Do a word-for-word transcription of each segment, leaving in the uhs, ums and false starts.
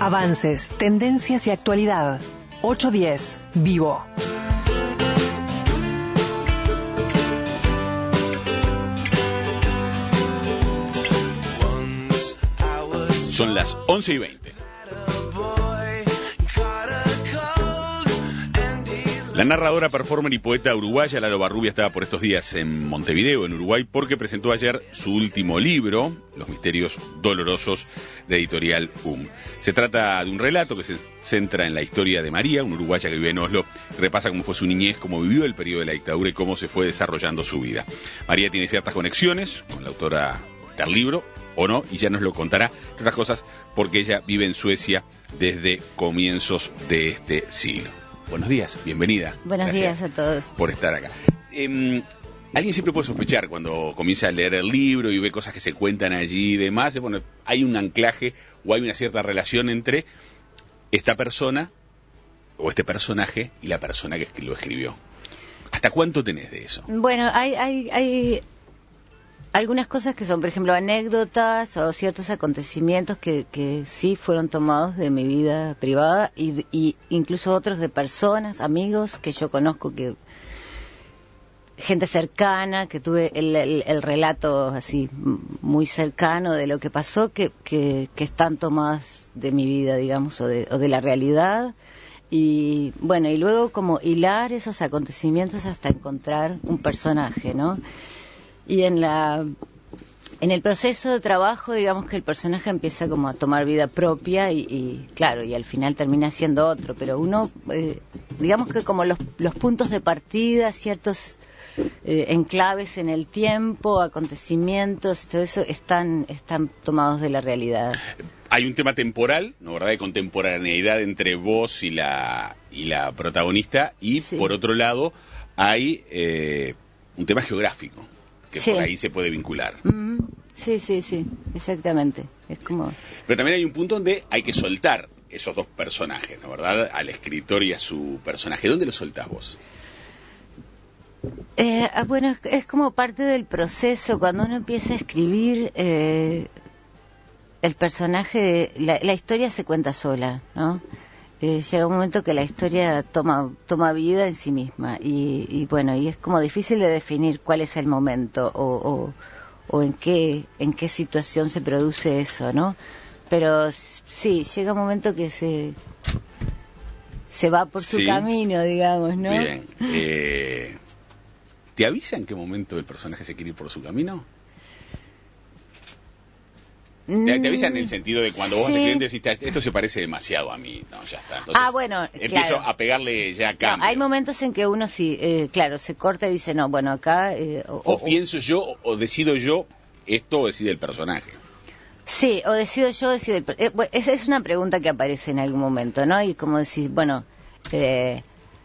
Avances, tendencias y actualidad. ocho diez, Vivo. Son las once y veinte. La narradora, performer y poeta uruguaya Lalo Barrubia estaba por estos días en Montevideo, en Uruguay, porque presentó ayer su último libro, Los misterios dolorosos, de editorial U M. Se trata de un relato que se centra en la historia de María, una uruguaya que vive en Oslo, que repasa cómo fue su niñez, cómo vivió el periodo de la dictadura y cómo se fue desarrollando su vida. María tiene ciertas conexiones con la autora del libro, o no, y ya nos lo contará, entre otras cosas, porque ella vive en Suecia desde comienzos de este siglo. Buenos días, bienvenida. Buenos Gracias días a todos. Por estar acá. Eh, alguien siempre puede sospechar cuando comienza a leer el libro y ve cosas que se cuentan allí y demás. Bueno, hay un anclaje o hay una cierta relación entre esta persona o este personaje y la persona que lo escribió. ¿Hasta cuánto tenés de eso? Bueno, hay, hay, hay algunas cosas que son, por ejemplo, anécdotas o ciertos acontecimientos que, que sí fueron tomados de mi vida privada y, y incluso otros de personas, amigos que yo conozco, que gente cercana, que tuve el, el, el relato así muy cercano de lo que pasó, que, que, que están tomadas de mi vida, digamos, o de, o de la realidad. Y bueno, y luego como hilar esos acontecimientos hasta encontrar un personaje, ¿no? Y en la en el proceso de trabajo, digamos que el personaje empieza como a tomar vida propia y, y claro, y al final termina siendo otro, pero uno, eh, digamos que como los, los puntos de partida, ciertos eh, enclaves en el tiempo, acontecimientos, todo eso están, están tomados de la realidad. Hay un tema temporal, ¿no, verdad?, de contemporaneidad entre vos y la, y la protagonista, y sí, por otro lado hay eh, un tema geográfico, que sí, por ahí se puede vincular. Mm-hmm. Sí, sí, sí, exactamente. Es como... Pero también hay un punto donde hay que soltar esos dos personajes, ¿no, verdad? Al escritor y a su personaje. ¿Dónde lo soltás vos? Eh, bueno, es, es como parte del proceso. Cuando uno empieza a escribir, eh, el personaje, la, la historia se cuenta sola, ¿no? Eh, llega un momento que la historia toma toma vida en sí misma y, y bueno, y es como difícil de definir cuál es el momento o, o, o en qué en qué situación se produce eso, ¿no? Pero sí, llega un momento que se se va por su sí, camino, digamos, ¿no? Bien. Eh, ¿Te avisa en qué momento el personaje se quiere ir por su camino? Te, te avisa en el sentido de cuando vos, sí, escribís, decís, esto se parece demasiado a mí, no, ya está. Entonces, ah, bueno, empiezo claro, a pegarle ya cambio. No, hay momentos en que uno sí, eh, claro, se corta y dice, no, bueno, acá... Eh, o, o, o pienso yo, o decido yo esto, o decide el personaje. Sí, o decido yo, decido el personaje. Eh, bueno, esa es una pregunta que aparece en algún momento, ¿no? Y como decís, bueno, eh,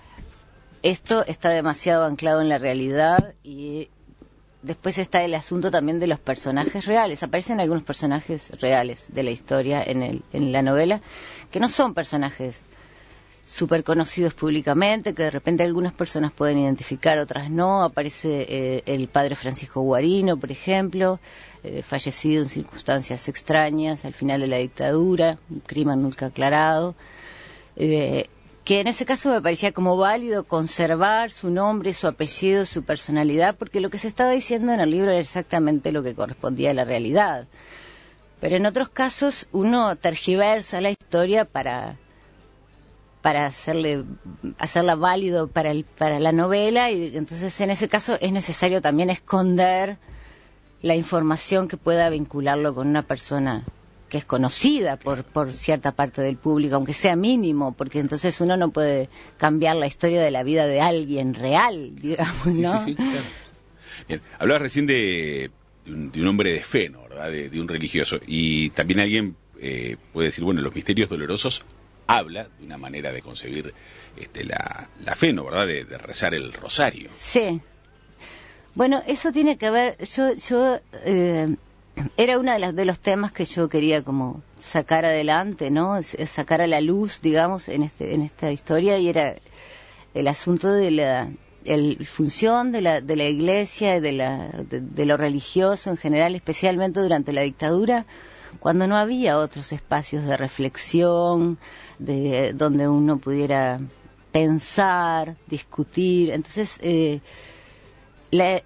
esto está demasiado anclado en la realidad y... Después está el asunto también de los personajes reales. Aparecen algunos personajes reales de la historia en, el, en la novela, que no son personajes súper conocidos públicamente, que de repente algunas personas pueden identificar, otras no. Aparece eh, el padre Francisco Guarino, por ejemplo, eh, fallecido en circunstancias extrañas al final de la dictadura, un crimen nunca aclarado. Eh, que en ese caso me parecía como válido conservar su nombre, su apellido, su personalidad, porque lo que se estaba diciendo en el libro era exactamente lo que correspondía a la realidad. Pero en otros casos uno tergiversa la historia para para hacerle hacerla válido para el, para la novela, y entonces en ese caso es necesario también esconder la información que pueda vincularlo con una persona que es conocida por, por cierta parte del público, aunque sea mínimo, porque entonces uno no puede cambiar la historia de la vida de alguien real, digamos, ¿no? Sí, sí, sí, claro. Bien. Hablabas recién de, de, un, de un hombre de fe, ¿no?, ¿verdad?, de, de un religioso, y también alguien eh, puede decir, bueno, Los misterios dolorosos habla de una manera de concebir este, la, la fe, ¿no?, ¿verdad?, de, de rezar el rosario. Sí. Bueno, eso tiene que ver, yo... yo eh, era uno de, las, de los temas que yo quería como sacar adelante, ¿no? Es, es sacar a la luz, digamos, en este en esta historia, y era el asunto de la el función de la de la Iglesia, de la de, de lo religioso en general, especialmente durante la dictadura, cuando no había otros espacios de reflexión, de donde uno pudiera pensar, discutir. Entonces, eh, la,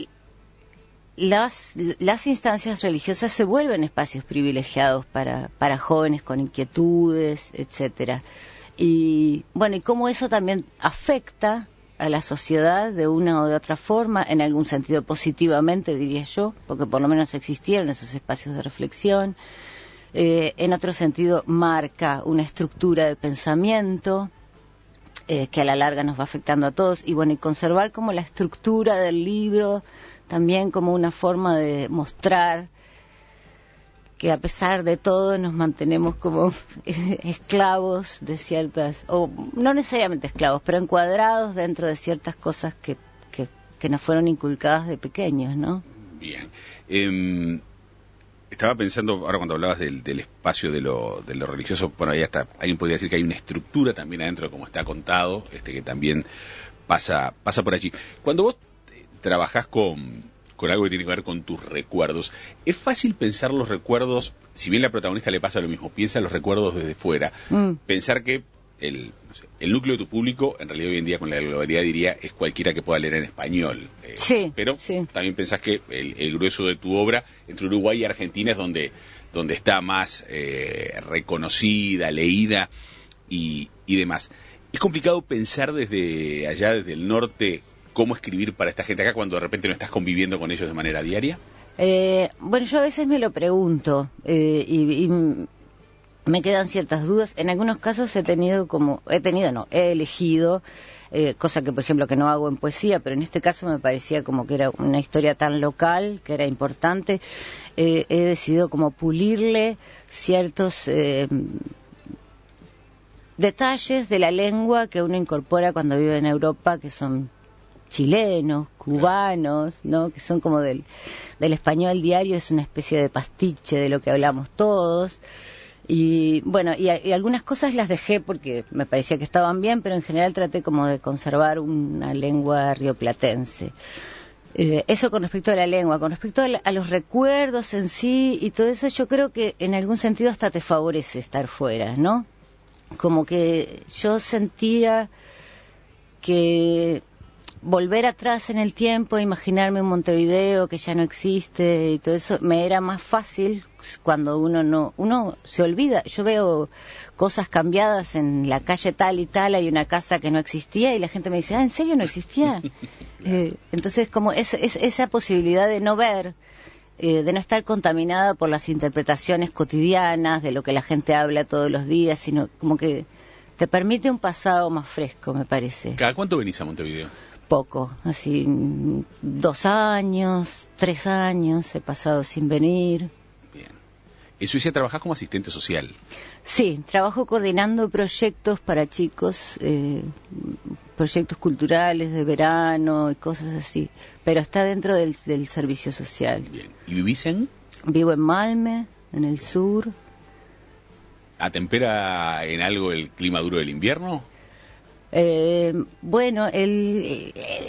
las, las instancias religiosas se vuelven espacios privilegiados para, para jóvenes con inquietudes, etcétera. Y bueno, y cómo eso también afecta a la sociedad de una o de otra forma, en algún sentido positivamente, diría yo, porque por lo menos existieron esos espacios de reflexión. Eh, en otro sentido, marca una estructura de pensamiento eh, que a la larga nos va afectando a todos. Y bueno, y conservar como la estructura del libro también como una forma de mostrar que a pesar de todo nos mantenemos como esclavos de ciertas, o no necesariamente esclavos, pero encuadrados dentro de ciertas cosas que, que, que nos fueron inculcadas de pequeños, ¿no? Bien. Eh, estaba pensando, ahora cuando hablabas del, del espacio de lo, de lo religioso, bueno, ahí hasta alguien podría decir que hay una estructura también adentro, como está contado, este que también pasa, pasa por allí. Cuando vos trabajás con... con algo que tiene que ver con tus recuerdos. ¿Es fácil pensar los recuerdos, si bien la protagonista le pasa lo mismo, piensa los recuerdos desde fuera, mm. pensar que el, no sé, el núcleo de tu público, en realidad hoy en día con la globalidad diría, es cualquiera que pueda leer en español? Eh, sí, pero sí. También pensás que el, el grueso de tu obra, entre Uruguay y Argentina, es donde, donde está más eh, reconocida, leída y, y demás. ¿Es complicado pensar desde allá, desde el norte, cómo escribir para esta gente acá cuando de repente no estás conviviendo con ellos de manera diaria? Eh, bueno, yo a veces me lo pregunto eh, y, y me quedan ciertas dudas. En algunos casos he tenido como, he tenido no, he elegido, eh, cosa que por ejemplo que no hago en poesía, pero en este caso me parecía como que era una historia tan local, que era importante. Eh, he decidido como pulirle ciertos eh, detalles de la lengua que uno incorpora cuando vive en Europa, que son chilenos, cubanos, ¿no? Que son como del, del español diario, es una especie de pastiche de lo que hablamos todos. Y bueno, y, y algunas cosas las dejé porque me parecía que estaban bien, pero en general traté como de conservar una lengua rioplatense. Eh, eso con respecto a la lengua. Con respecto a, la, a los recuerdos en sí y todo eso, yo creo que en algún sentido hasta te favorece estar fuera, ¿no? Como que yo sentía que volver atrás en el tiempo, imaginarme un Montevideo que ya no existe y todo eso, me era más fácil cuando uno no, uno se olvida. Yo veo cosas cambiadas en la calle tal y tal, hay una casa que no existía y la gente me dice, ah, ¿en serio no existía? eh, entonces, como es, es, esa posibilidad de no ver, eh, de no estar contaminada por las interpretaciones cotidianas de lo que la gente habla todos los días, sino como que te permite un pasado más fresco, me parece. ¿Cada cuánto venís a Montevideo? Poco, así dos años, tres años he pasado sin venir. Bien. En Suecia trabajás como asistente social. Sí, trabajo coordinando proyectos para chicos, eh, proyectos culturales de verano y cosas así, pero está dentro del, del servicio social. Bien. ¿Y vivís en? Vivo en Malmö, en el sur. ¿Atempera en algo el clima duro del invierno? Eh, bueno, el,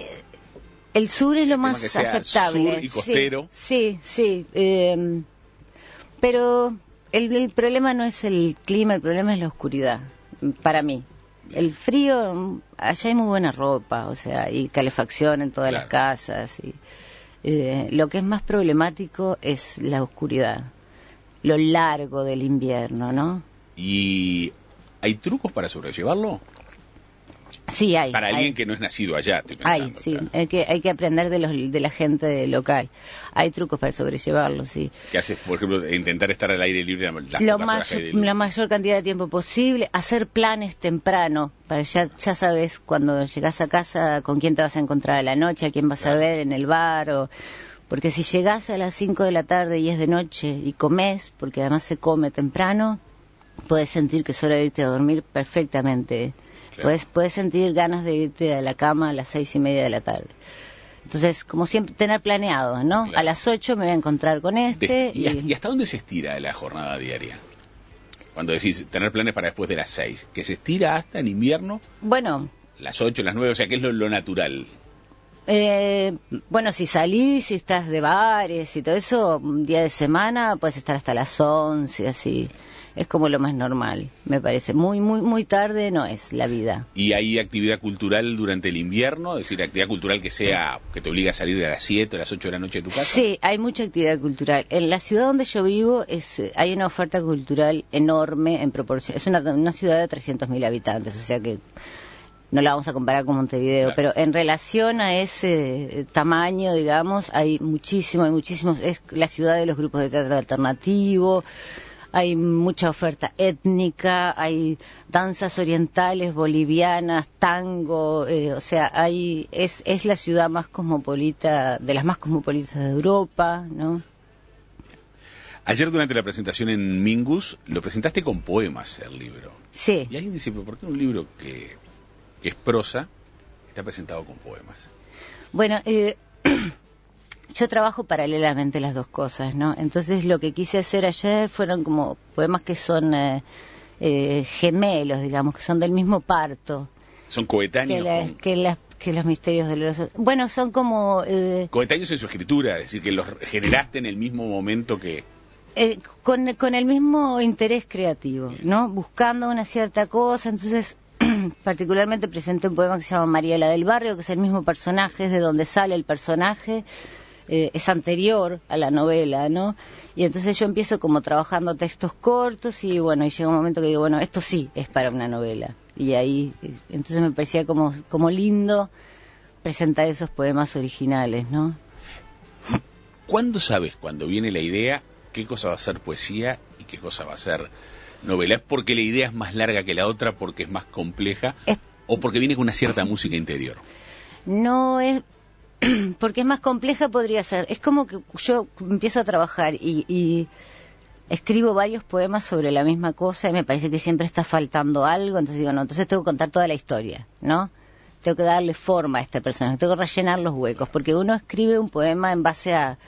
el sur es el lo más que sea aceptable. Sur y costero. Sí, sí. sí eh, pero el, el problema no es el clima, el problema es la oscuridad, para mí. El frío, allá hay muy buena ropa, o sea, y calefacción en todas claro. las casas. Y, eh, lo que es más problemático es la oscuridad, lo largo del invierno, ¿no? ¿Y hay trucos para sobrellevarlo? Sí, hay. Para alguien hay. que no es nacido allá, estoy pensando. Hay, sí. Claro. Hay, que, hay que aprender de, los, de la gente local. Hay trucos para sobrellevarlo, sí. ¿Qué haces, por ejemplo, intentar estar al aire libre? Las Lo mayor, la mayor cantidad de tiempo posible. Hacer planes temprano. Para ya, ya sabes, cuando llegas a casa, con quién te vas a encontrar a la noche, a quién vas claro. a ver en el bar. O... Porque si llegás a las cinco de la tarde y es de noche y comes, porque además se come temprano, puedes sentir que es hora de irte a dormir perfectamente. Claro. Puedes, puedes sentir ganas de irte a la cama a las seis y media de la tarde. Entonces, como siempre, tener planeado, ¿no? Claro. A las ocho me voy a encontrar con este. De, y, y... ¿Y hasta dónde se estira la jornada diaria? Cuando decís tener planes para después de las seis, ¿que se estira hasta en invierno? Bueno. Las ocho, las nueve, o sea, ¿qué es lo, lo natural? Eh, bueno, si salís, si estás de bares y todo eso, un día de semana puedes estar hasta las once, así. Es como lo más normal, me parece. Muy, muy, muy tarde no es la vida. ¿Y hay actividad cultural durante el invierno? Es decir, actividad cultural que sea, que te obliga a salir a las siete o a las ocho de la noche de tu casa. Sí, hay mucha actividad cultural. En la ciudad donde yo vivo es, hay una oferta cultural enorme en proporción. Es una, una ciudad de trescientos mil habitantes, o sea que no la vamos a comparar con Montevideo, claro. Pero en relación a ese tamaño, digamos, hay muchísimo, hay muchísimos. Es la ciudad de los grupos de teatro alternativo. Hay mucha oferta étnica, hay danzas orientales, bolivianas, tango, eh, o sea, hay es, es la ciudad más cosmopolita, de las más cosmopolitas de Europa, ¿no? Ayer durante la presentación en Mingus, lo presentaste con poemas el libro. Sí. Y alguien dice, ¿pero por qué un libro que, que es prosa está presentado con poemas? Bueno, eh... yo trabajo paralelamente las dos cosas, ¿no? Entonces lo que quise hacer ayer fueron como poemas que son eh, eh, gemelos, digamos, que son del mismo parto. ¿Son coetáneos? Que, la, con... que, las, que los misterios dolorosos. Bueno, son como... Eh, coetáneos en su escritura, es decir, que los generaste en el mismo momento que... Eh, con, con el mismo interés creativo, ¿no? Buscando una cierta cosa, entonces... particularmente presenté un poema que se llama Mariela del Barrio, que es el mismo personaje, es de donde sale el personaje... Eh, es anterior a la novela, ¿no? Y entonces yo empiezo como trabajando textos cortos y bueno, y llega un momento que digo, bueno, esto sí es para una novela. Y ahí, entonces me parecía como, como lindo presentar esos poemas originales, ¿no? ¿Cuándo sabes, cuando viene la idea, qué cosa va a ser poesía y qué cosa va a ser novela? ¿Es porque la idea es más larga que la otra, porque es más compleja, es... o porque viene con una cierta música interior? No es... porque es más compleja, podría ser. Es como que yo empiezo a trabajar y, y escribo varios poemas sobre la misma cosa y me parece que siempre está faltando algo, entonces digo, no, entonces tengo que contar toda la historia, ¿no? Tengo que darle forma a este personaje, tengo que rellenar los huecos, porque uno escribe un poema en base a,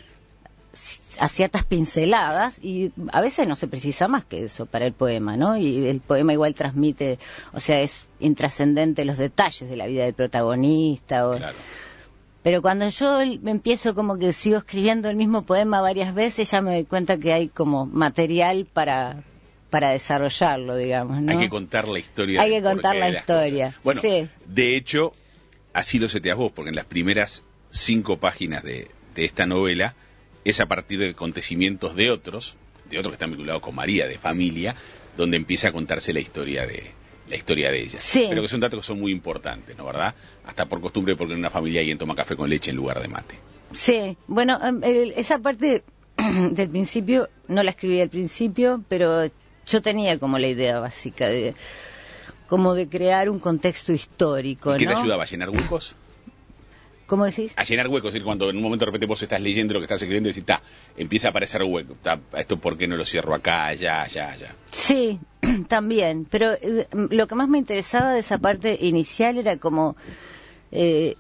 a ciertas pinceladas y a veces no se precisa más que eso para el poema, ¿no? Y el poema igual transmite, o sea, es intrascendente los detalles de la vida del protagonista o... Claro. Pero cuando yo empiezo como que sigo escribiendo el mismo poema varias veces, ya me doy cuenta que hay como material para para desarrollarlo, digamos, ¿no? Hay que contar la historia. Hay que contar la historia. Cosas. Bueno, sí. De hecho, así lo seteas vos, porque en las primeras cinco páginas de, de esta novela es a partir de acontecimientos de otros, de otros que están vinculados con María, de familia, donde empieza a contarse la historia de... la historia de ella, sí. Pero que son datos que son muy importantes, ¿no? ¿Verdad? Hasta por costumbre, porque en una familia alguien toma café con leche en lugar de mate. Sí, bueno, el, esa parte del principio, no la escribí al principio, pero yo tenía como la idea básica de como de crear un contexto histórico, ¿Y qué ¿no? te ayudaba? ¿A llenar huecos? ¿Cómo decís? A llenar huecos, es decir, cuando en un momento de repente vos estás leyendo lo que estás escribiendo y decís, ta, empieza a aparecer hueco, ta, esto por qué no lo cierro acá, allá, allá, allá. Sí, también, pero eh, lo que más me interesaba de esa parte inicial era como, eh,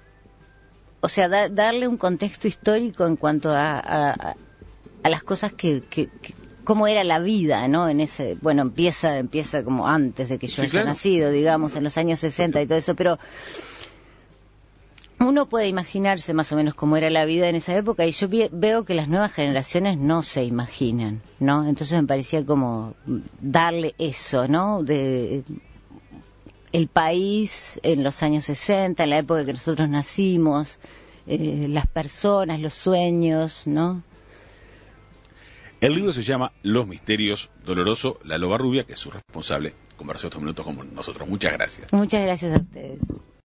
o sea, da, darle un contexto histórico en cuanto a, a, a las cosas que, que, que, cómo era la vida, ¿no? En ese, bueno, empieza, empieza como antes de que yo sí, haya claro. nacido, digamos, en los años sesenta y todo eso, pero uno puede imaginarse más o menos cómo era la vida en esa época y yo vi, veo que las nuevas generaciones no se imaginan, ¿no? Entonces me parecía como darle eso, ¿no? De el país en los años sesenta, en la época que nosotros nacimos, eh, las personas, los sueños, ¿no? El libro se llama Los Misterios Dolorosos. La Loba Rubia, que es su responsable, conversó estos minutos con nosotros. Muchas gracias. Muchas gracias a ustedes.